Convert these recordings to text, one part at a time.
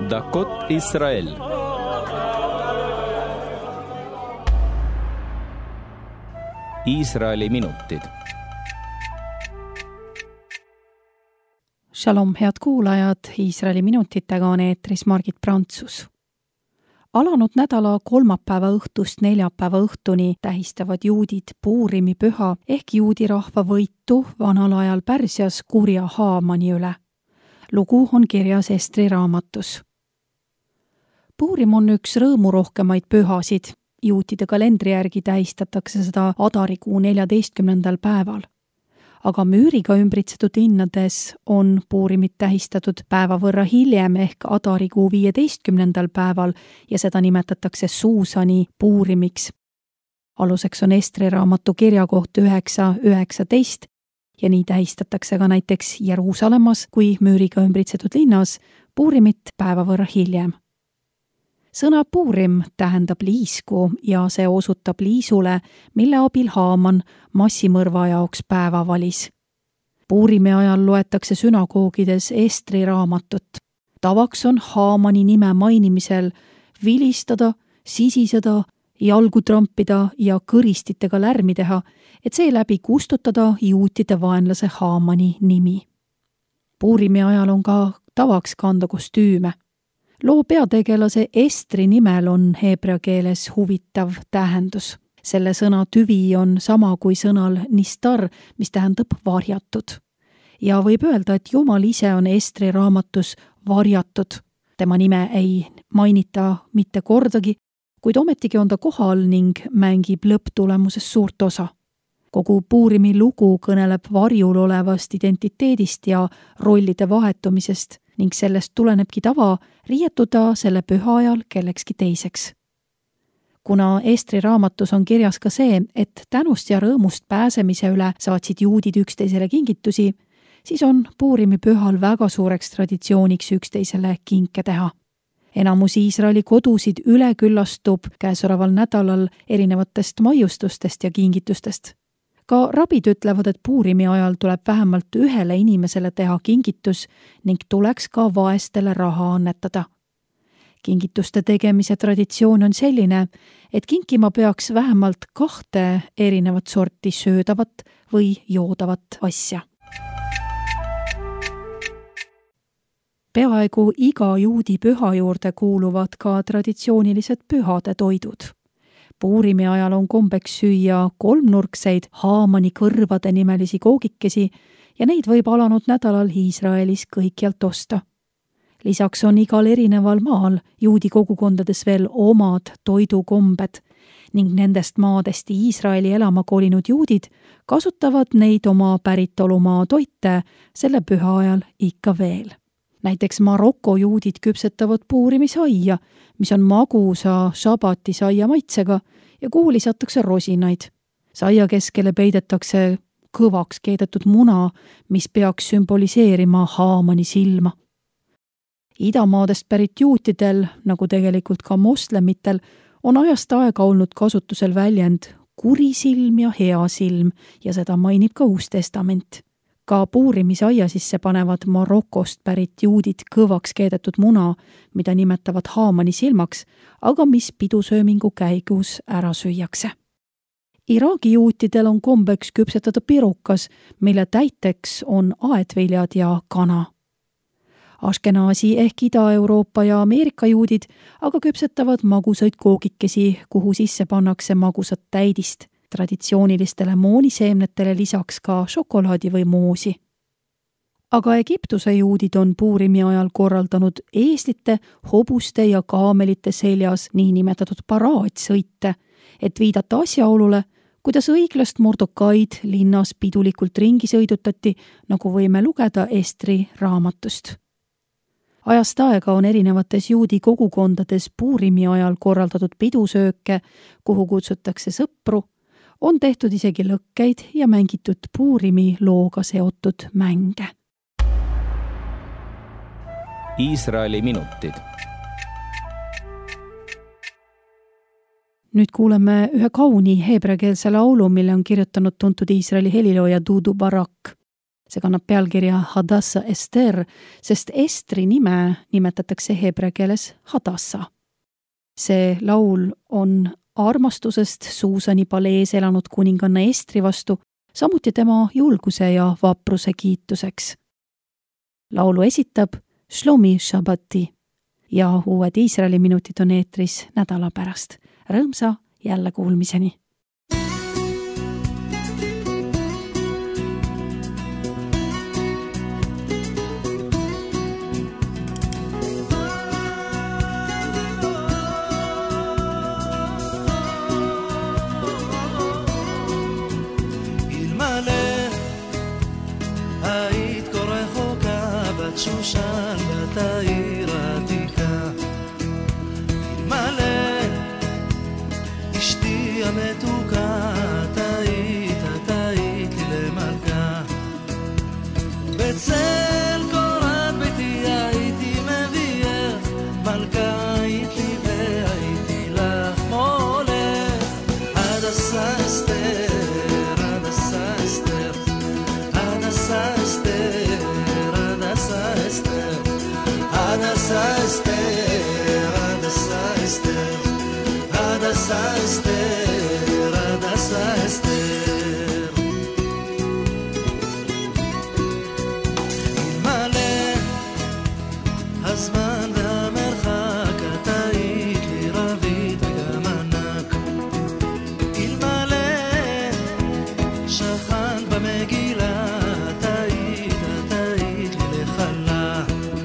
דקות ישראל. Iisraeli minutid. Shalom, head kuulajad, Iisraeli minutitega on eetris Margit Prantsus. Alanud nädala kolmapäeva õhtust neljapäeva õhtuni tähistavad juudid Puurimi püha ehk juudi rahva võitu vanal ajal Pärsias kurja Haamani üle. Lugu on kirjas Estri raamatus. Puurim on üks rõõmurohkemaid pühasid. Juutide kalendri järgi tähistatakse seda Adarikuu 14. päeval. Aga müüriga ümbritsetud linnades on Puurimit tähistatud päeva võrra hiljem ehk Adarikuu 15. päeval ja seda nimetatakse Suusani Puurimiks. Aluseks on Estri raamatu kirjakoht 9.19 ja nii tähistatakse ka näiteks Jeruusalemmas kui müüriga ümbritsetud linnas Puurimit päeva võrra hiljem. Sõna Puurim tähendab liisku ja see osutab liisule, mille abil Haaman massimõrva jaoks päeva valis. Puurimi ajal loetakse sünagoogides Estri raamatut. Tavaks on Haamani nime mainimisel vilistada, sisiseda, jalgu trampida ja kõristitega lärmi teha, et seeläbi kustutada juutide vaenlase Haamani nimi. Puurimi ajal on ka tavaks kanda kostüüme. Loo peategelase Estri nimel on heebrea keeles huvitav tähendus. Selle sõna tüvi on sama kui sõnal nistar, mis tähendab varjatud. Ja võib öelda, et Jumal ise on Estri raamatus varjatud. Tema nime ei mainita mitte kordagi, kuid ometigi on ta kohal ning mängib lõpptulemuses suurt osa. Kogu Puurimi lugu kõneleb varjul olevast identiteedist ja rollide vahetumisest ning sellest tulenebki tava riietuda selle püha ajal kellekski teiseks. Kuna Estri raamatus on kirjas ka see, et tänust ja rõõmust pääsemise üle saatsid juudid üksteisele kingitusi, siis on Puurimi pühal väga suureks traditsiooniks üksteisele kinke teha. Enamus Iisraeli kodusid üleküllastub käesoleval nädalal erinevatest maiustustest ja kingitustest. Ka rabid ütlevad, et Puurimi ajal tuleb vähemalt ühele inimesele teha kingitus ning tuleks ka vaestele raha annetada. Kingituste tegemise traditsioon on selline, et kinkima peaks vähemalt 2 erinevat sorti söödavat või joodavat asja. Peaaegu iga juudi püha juurde kuuluvad ka traditsioonilised pühade toidud. Puurimi ajal on kombeks süüa 3-nurkseid Haamani kõrvade nimelisi koogikesi ja neid võib alanud nädalal Iisraelis kõikjalt osta. Lisaks on igal erineval maal juudi kogukondades veel omad toidukombed ning nendest maadest Iisraeli elama kolinud juudid kasutavad neid oma päritolumaa toite selle püha ajal ikka veel. Näiteks Maroko juudid küpsetavad Puurimi saia, mis on magusa šabati saia maitsega ja kuhu lisatakse rosinaid. Saia keskele peidetakse kõvaks keedetud muna, mis peaks sümboliseerima Haamani silma. Idamaadest pärit juutidel, nagu tegelikult ka moslemitel, on ajast aega olnud kasutusel väljend kuri silm ja hea silm ja seda mainib ka Uus Testament. Ka Puurimi saia sisse panevad Marokost pärit juudid kõvaks keedetud muna, mida nimetavad Haamani silmaks, aga mis pidusöömingu käigus ära süüakse. Iraagi juutidel on kombeks küpsetada pirukas, mille täiteks on aedviljad ja kana. Ashkenazi ehk Ida-Euroopa ja Ameerika juudid aga küpsetavad magusaid koogikesi, kuhu sisse pannakse magusat täidist. Traditsioonilistele mooniseemnetele lisaks ka šokolaadi või moosi. Aga Egiptuse juudid on Puurimi ajal korraldanud eeslite, hobuste ja kaamelite seljas niinimetatud paraadsõite, et viidata asjaolule, kuidas õiglast Mordokaid linnas pidulikult ringi sõidutati, nagu võime lugeda Estri raamatust. Ajast aega on erinevates juudi kogukondades Puurimi ajal korraldatud pidusööke, kuhu kutsutakse sõpru, on tehtud isegi lõkkeid ja mängitud Puurimi looga seotud mänge. Iisraeli minutid. Nüüd kuuleme ühe kauni heebreakeelse laulu, mille on kirjutanud tuntud Iisraeli helilooja Dudu Barak. See kannab pealkirja Hadassa Ester, sest Estri nime nimetatakse heebrea keeles Hadassa. See laul on armastusest Suusani palees elanud kuninganna Estri vastu, samuti tema julguse ja vapruse kiituseks. Laulu esitab Shlomi Shabati ja uued Iisraeli minutid on eetris nädala pärast. Rõõmsa jälle kuulmiseni! שושן בתאיר עתיקה אלמלא אשתי המתוקה תהית לי למלכה בצל קורת ביתי הייתי מבייך מלכה היית לי והייתי לך מולך הדסה אסתר הדסה אסתר הדסה אסתר Hadassa Ester, Hadassa Ester, Hadassa Ester, Hadassa Ester. אלמלא הזמן והמרחק, את היית לי רבית וגם ענק. אלמלא שכן במגילה, את היית לי לחלה.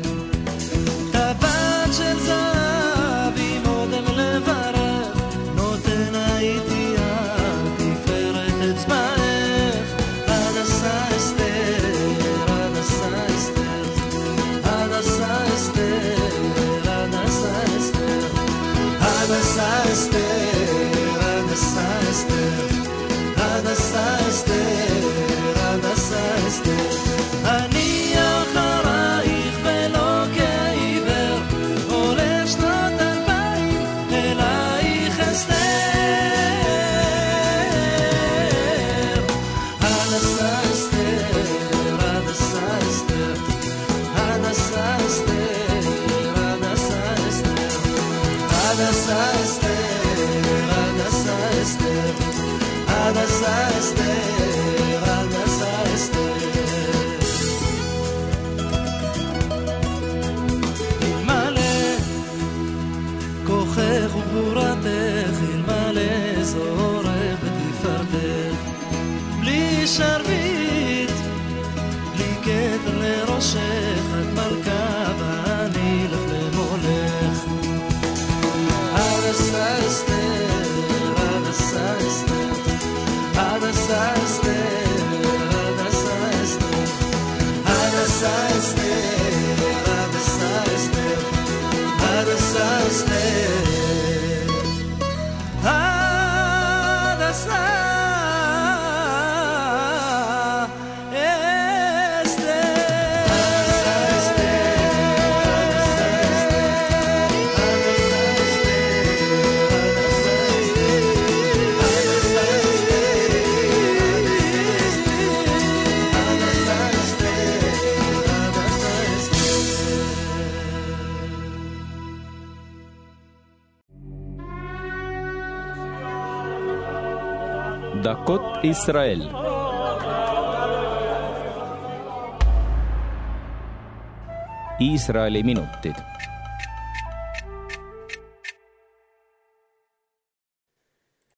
אני אחרייך ולא כעיוור הולך שנות 2000 אלייך אסתר הדסה אסתר הדסה אסתר הדסה אסתר הדסה אסתר הדסה אסתר הדסה אסתר הדסה אסתר שרבית בלי כתר לראשך את מלכה ואני לך למולך הדסה אסתר הדסה אסתר הדסה אסתר הדסה אסתר הדסה אסתר הדסה אסתר הדסה אסתר הדסה דקות ישראל. Iisraeli minutid.